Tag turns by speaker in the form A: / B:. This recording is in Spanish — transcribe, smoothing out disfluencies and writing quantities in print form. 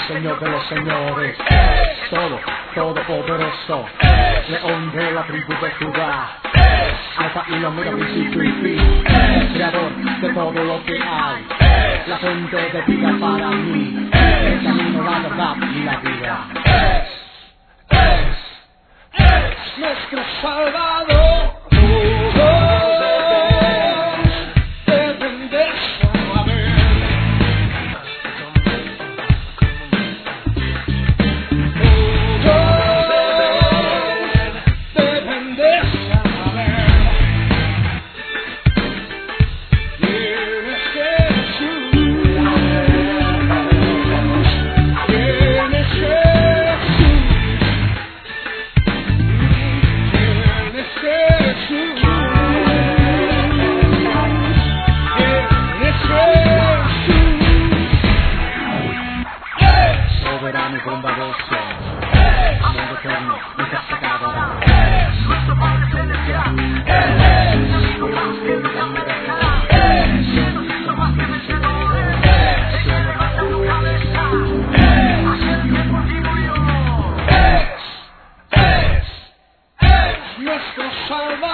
A: Señor de los señores, todopoderoso, León de la tribu de Judá, Alfa y Omega, principio y fin, creador de todo lo que hay, la fuente de vida para mí, el camino, la verdad y la vida. Es nuestro Salvador. Soberano y bondadoso, amor eterno, nunca se acabará. Nuestro Padre Celestial, esperanza y vida nuestro más que vencedores, levanta tu cabeza, ascendió por ti murió. Es nuestro Salvador.